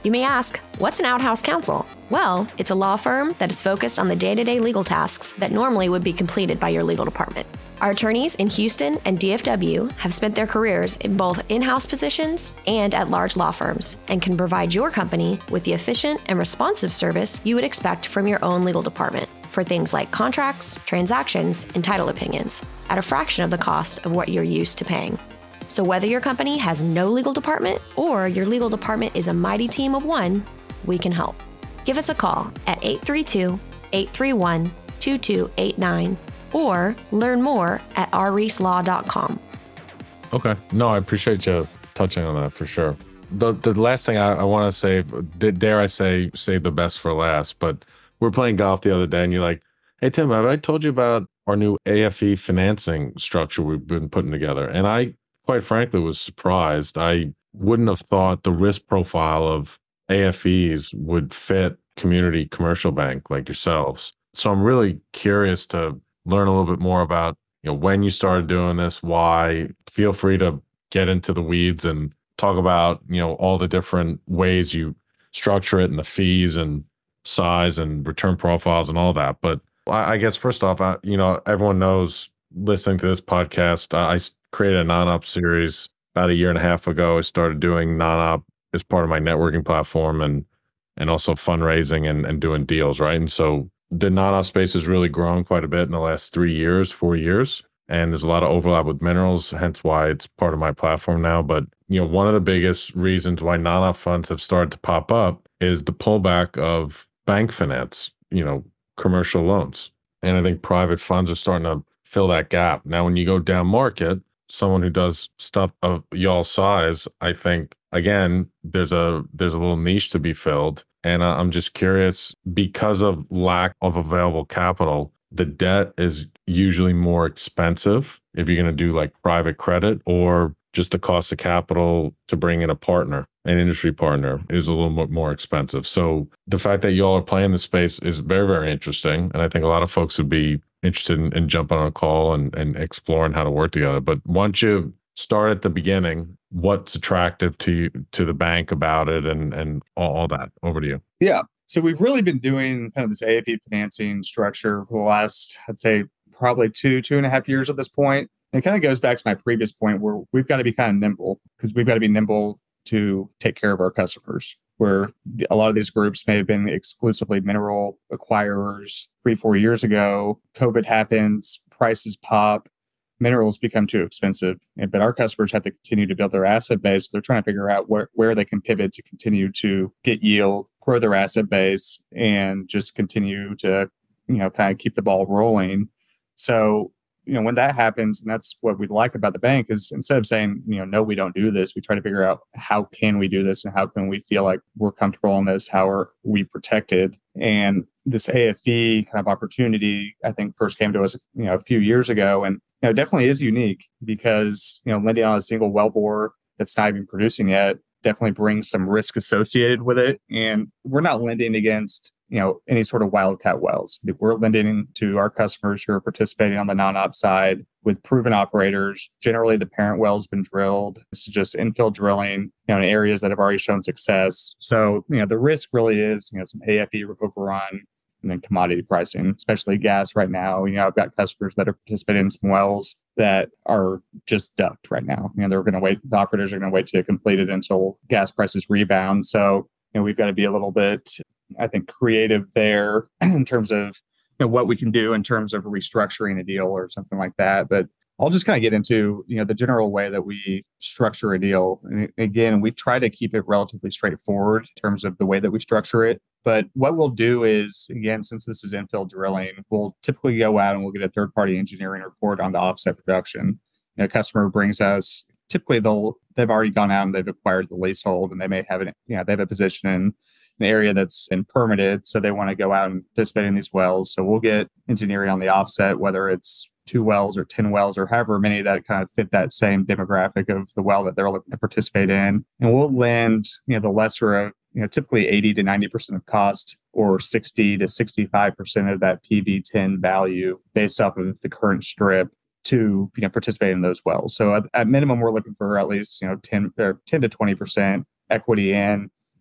You may ask, what's an outhouse counsel? Well, it's a law firm that is focused on the day-to-day legal tasks that normally would be completed by your legal department. Our attorneys in Houston and D F W have spent their careers in both in-house positions and at large law firms and can provide your company with the efficient and responsive service you would expect from your own legal department for things like contracts, transactions, and title opinions at a fraction of the cost of what you're used to paying. So whether your company has no legal department or your legal department is a mighty team of one, we can help. Give us a call at eight three two, eight three one, two two eight nine or learn more at r reese law dot com. Okay. No, I appreciate you touching on that for sure. The the last thing I, I want to say, dare I say, save the best for last, but we were playing golf the other day and you're like, hey, Tim, have I told you about our new A F E financing structure we've been putting together? And I, quite frankly, was surprised. I wouldn't have thought the risk profile of A F Es would fit community commercial bank like yourselves. So I'm really curious to learn a little bit more about, you know, when you started doing this, why. Feel free to get into the weeds and talk about, you know, all the different ways you structure it and the fees and size and return profiles and all that. But I, I guess first off, I, you know, everyone knows listening to this podcast, I created a non-op series about a year and a half ago. I started doing non-op as part of my networking platform and and also fundraising and, and doing deals, right? And so the non-op space has really grown quite a bit in the last three years, four years. And there's a lot of overlap with minerals, hence why it's part of my platform now. But, you know, one of the biggest reasons why non-op funds have started to pop up is the pullback of bank finance, you know, commercial loans. And I think private funds are starting to fill that gap. Now, when you go down market, someone who does stuff of y'all's size, I think, again, there's a there's a little niche to be filled. And I'm just curious, because of lack of available capital, the debt is usually more expensive if you're going to do like private credit, or just the cost of capital to bring in a partner, an industry partner, is a little bit more expensive. So the fact that y'all are playing the space is very, very interesting. And I think a lot of folks would be interested in, in jumping on a call and, and exploring how to work together. But once you start at the beginning, what's attractive to you, to the bank about it, and and all, all that? Over to you. Yeah. So we've really been doing kind of this A F E financing structure for the last, I'd say, probably two, two and a half years at this point. And it kind of goes back to my previous point where we've got to be kind of nimble, because we've got to be nimble to take care of our customers, where a lot of these groups may have been exclusively mineral acquirers three, four years ago. COVID happens, prices pop, minerals become too expensive. But our customers have to continue to build their asset base. They're trying to figure out where, where they can pivot to continue to get yield, grow their asset base, and just continue to, you know, kind of keep the ball rolling. So, you know, when that happens, and that's what we like about the bank, is instead of saying, you know, no, we don't do this, we try to figure out how can we do this and how can we feel like we're comfortable in this? How are we protected? And this A F E kind of opportunity, I think, first came to us, you know, a few years ago, and you know, definitely is unique because, you know, lending on a single wellbore that's not even producing yet definitely brings some risk associated with it. And we're not lending against, you know, any sort of wildcat wells. We're lending to our customers who are participating on the non-op side with proven operators. Generally, the parent well has been drilled. This is just infill drilling, you know, in areas that have already shown success. So, you know, the risk really is, you know, some A F E overrun and then commodity pricing, especially gas right now. You know, I've got customers that are participating in some wells that are just ducked right now. You know, they're going to wait, the operators are going to wait to complete it until gas prices rebound. So, you know, we've got to be a little bit, I think, creative there in terms of, you know, what we can do in terms of restructuring a deal or something like that. But I'll just kind of get into, you know, the general way that we structure a deal. And again, we try to keep it relatively straightforward in terms of the way that we structure it. But what we'll do is, again, since this is infill drilling, we'll typically go out and we'll get a third-party engineering report on the offset production. You know, a customer brings us, typically they'll, they've already gone out and they've acquired the leasehold, and they may have it, you know, they have a position in an area that's been permitted. So they want to go out and participate in these wells. So we'll get engineering on the offset, whether it's two wells or ten wells or however many that kind of fit that same demographic of the well that they're looking to participate in. And we'll lend, you know, the lesser of, you know, typically eighty to ninety percent of cost, or sixty to sixty-five percent of that P V ten value based off of the current strip to, you know, participate in those wells. So at, at minimum, we're looking for at least, you know, ten or ten to twenty percent equity in.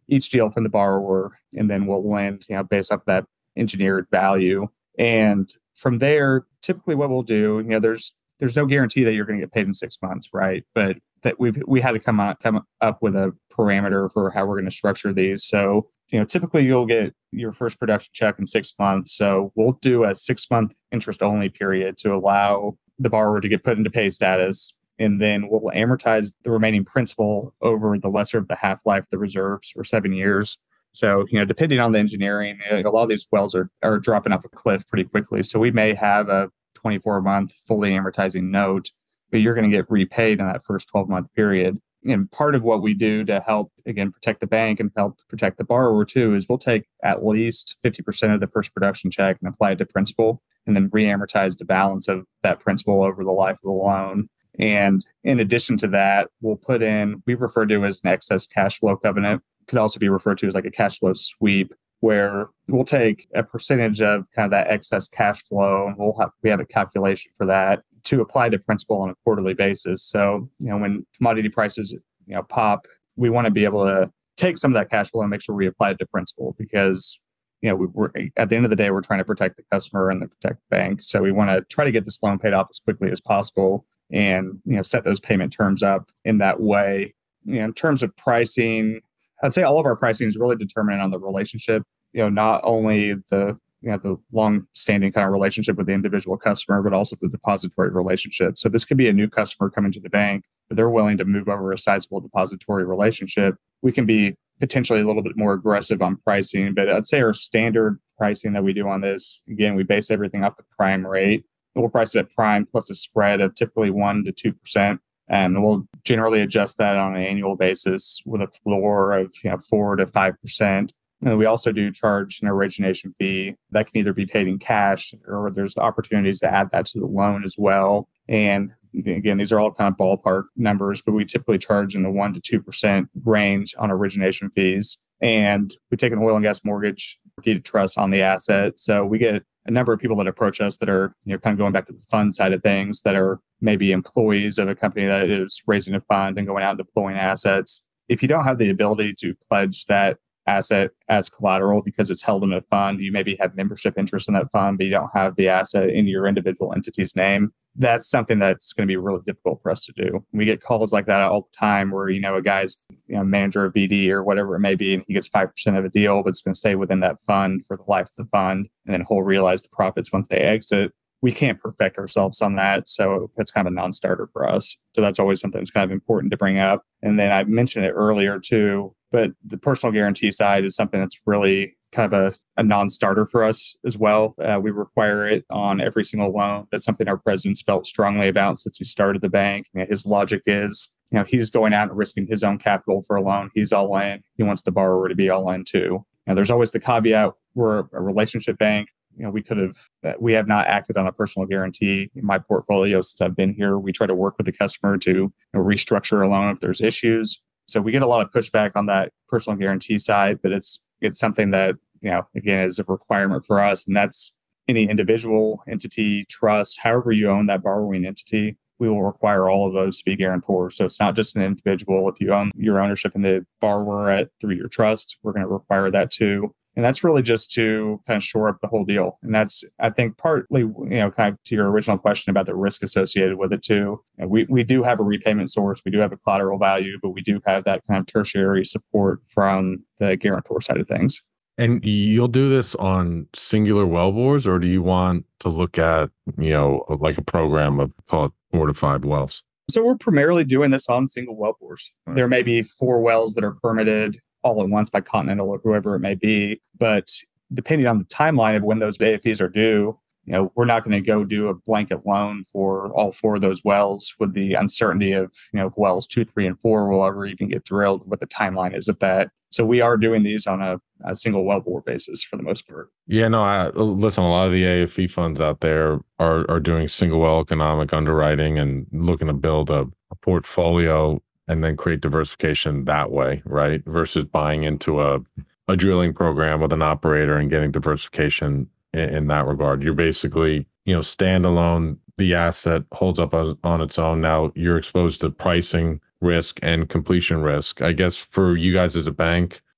each deal from the borrower, and then we'll lend, you know, based off that engineered value. And from there, typically what we'll do, you know, there's there's no guarantee that you're going to get paid in six months, right? But that we've we had to come out come up with a parameter for how we're going to structure these. So, you know, typically you'll get your first production check in six months. So we'll do a six month interest only period to allow the borrower to get put into pay status. And then we'll amortize the remaining principal over the lesser of the half-life of the reserves, or seven years. So, you know, depending on the engineering, a lot of these wells are, are dropping off a cliff pretty quickly. So we may have a twenty-four month fully amortizing note, but you're going to get repaid in that first twelve month period. And part of what we do to help, again, protect the bank and help protect the borrower too, is we'll take at least fifty percent of the first production check and apply it to principal, and then re-amortize the balance of that principal over the life of the loan. And in addition to that, we'll put in, we refer to as an excess cash flow covenant. It could also be referred to as like a cash flow sweep, where we'll take a percentage of kind of that excess cash flow, and we'll have, we have a calculation for that to apply to principal on a quarterly basis. So, you know, when commodity prices, you know, pop, we want to be able to take some of that cash flow and make sure we apply it to principal, because, you know, we, we're at the end of the day, we're trying to protect the customer and to protect the bank. So we want to try to get this loan paid off as quickly as possible, and, you know, set those payment terms up in that way. You know, in terms of pricing, I'd say all of our pricing is really determined on the relationship. You know, not only the you know the long-standing kind of relationship with the individual customer, but also the depository relationship. So this could be a new customer coming to the bank, but they're willing to move over a sizable depository relationship. We can be potentially a little bit more aggressive on pricing, but I'd say our standard pricing that we do on this, again, we base everything off the prime rate. We'll price it at prime plus a spread of typically one to two percent. And we'll generally adjust that on an annual basis with a floor of, you know, four to five percent. And we also do charge an origination fee that can either be paid in cash, or there's opportunities to add that to the loan as well. And again, these are all kind of ballpark numbers, but we typically charge in the one to two percent range on origination fees. And we take an oil and gas mortgage deed of trust on the asset. So we get a number of people that approach us that are, you know, kind of going back to the fund side of things, that are maybe employees of a company that is raising a fund and going out and deploying assets. If you don't have the ability to pledge that asset as collateral because it's held in a fund, you maybe have membership interest in that fund, but you don't have the asset in your individual entity's name, that's something that's going to be really difficult for us to do. We get calls like that all the time where, you know, a guy's, you know, manager of B D or whatever it may be, and he gets five percent of a deal, but it's going to stay within that fund for the life of the fund, and then he'll realize the profits once they exit. We can't perfect ourselves on that. So it's kind of a non-starter for us. So that's always something that's kind of important to bring up. And then I mentioned it earlier too, but the personal guarantee side is something that's really kind of a, a non-starter for us as well. Uh, we require it on every single loan. That's something our president's felt strongly about since he started the bank. You know, his logic is, you know, he's going out and risking his own capital for a loan. He's all in. He wants the borrower to be all in too. Now, there's always the caveat, we're a relationship bank. You know, we could have, we have not acted on a personal guarantee in my portfolio since I've been here. We try to work with the customer to, you know, restructure a loan if there's issues. So we get a lot of pushback on that personal guarantee side, but it's it's something that, you know, again, is a requirement for us. And that's any individual, entity, trust, however you own that borrowing entity, we will require all of those to be guarantors. So it's not just an individual. If you own your ownership in the borrower at through your trust, we're going to require that too. And that's really just to kind of shore up the whole deal. And that's, I think, partly, you know, kind of to your original question about the risk associated with it too. And we, we do have a repayment source. We do have a collateral value, but we do have that kind of tertiary support from the guarantor side of things. And you'll do this on singular wellbores, or do you want to look at, you know, like a program of, call it four to five wells? So we're primarily doing this on single wellbores. Right. There may be four wells that are permitted all at once by Continental or whoever it may be. But depending on the timeline of when those A F Es are due, you know, we're not going to go do a blanket loan for all four of those wells with the uncertainty of, you know, wells two, three, and four will ever even get drilled, what the timeline is of that. So we are doing these on a, a single wellbore basis for the most part. Yeah, no, I, listen, a lot of the A F E funds out there are are doing single well economic underwriting and looking to build a, a portfolio and then create diversification that way, right? Versus buying into a, a drilling program with an operator and getting diversification in, in that regard. You're basically, you know, standalone, the asset holds up on, on its own. Now you're exposed to pricing risk and completion risk. I guess for you guys as a bank,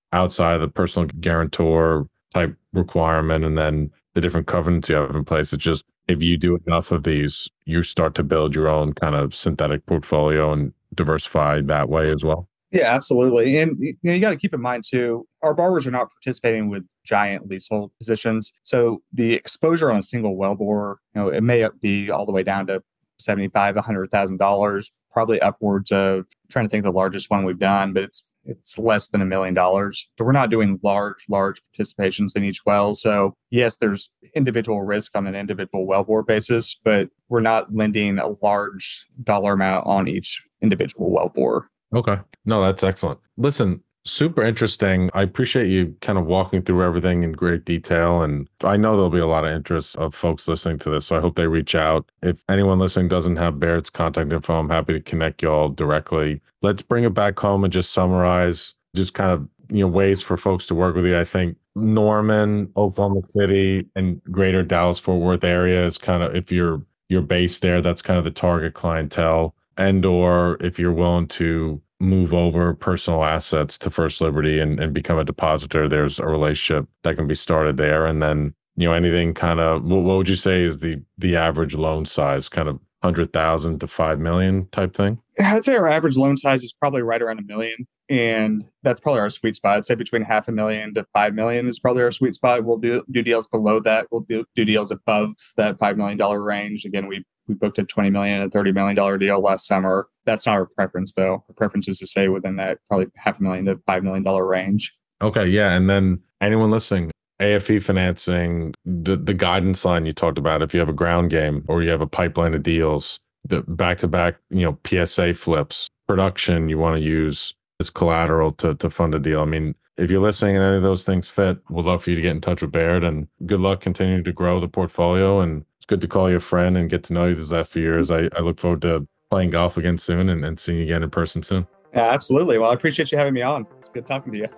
outside of the personal guarantor type requirement and then the different covenants you have in place. It's just if you do enough of these, you start to build your own kind of synthetic portfolio and diversify that way as well. Yeah, absolutely. And you know, you got to keep in mind too, our borrowers are not participating with giant leasehold positions. So the exposure on a single wellbore, you know, it may be all the way down to seventy-five, a hundred thousand dollars, probably upwards of, I'm trying to think the largest one we've done, but it's it's less than a million dollars. So we're not doing large, large participations in each well. So yes, there's individual risk on an individual wellbore basis, but we're not lending a large dollar amount on each individual wellbore. Okay. No, that's excellent. Listen, super interesting. I appreciate you kind of walking through everything in great detail. And I know there'll be a lot of interest of folks listening to this. So I hope they reach out. If anyone listening doesn't have Baird's contact info, I'm happy to connect you all directly. Let's bring it back home and just summarize just kind of, you know, ways for folks to work with you. I think Norman, Oklahoma City, and greater Dallas-Fort Worth area is kind of, if you're you're based there, that's kind of the target clientele. And or if you're willing to move over personal assets to First Liberty and, and become a depositor, there's a relationship that can be started there. And then, you know, anything kind of, what, what would you say is the the average loan size, kind of one hundred thousand to five million type thing? I'd say our average loan size is probably right around a million. And that's probably our sweet spot. I'd say between half a million to five million is probably our sweet spot. We'll do, do deals below that. We'll do, do deals above that five million dollars range. Again, we we booked a twenty million dollars and a thirty million dollars deal last summer. That's not our preference, though. Our preference is to stay within that probably half a million to five million dollars range. Okay, yeah. And then anyone listening, A F E financing, the, the guidance line you talked about, if you have a ground game or you have a pipeline of deals, the back-to-back, you know, P S A flips, production you want to use as collateral to to fund a deal. I mean, if you're listening and any of those things fit, we'd love for you to get in touch with Baird, and good luck continuing to grow the portfolio. And it's good to call you a friend and get to know you these last few years. I, I look forward to playing golf again soon and, and seeing you again in person soon. Yeah, absolutely. Well, I appreciate you having me on. It's good talking to you.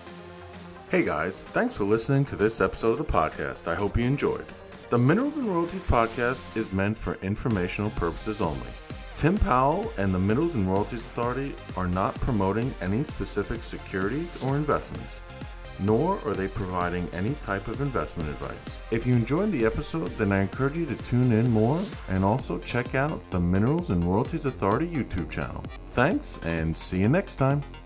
Hey guys, thanks for listening to this episode of the podcast. I hope you enjoyed. The Minerals and Royalties podcast is meant for informational purposes only. Tim Powell and the Minerals and Royalties Authority are not promoting any specific securities or investments, nor are they providing any type of investment advice. If you enjoyed the episode, then I encourage you to tune in more and also check out the Minerals and Royalties Authority YouTube channel. Thanks, and see you next time.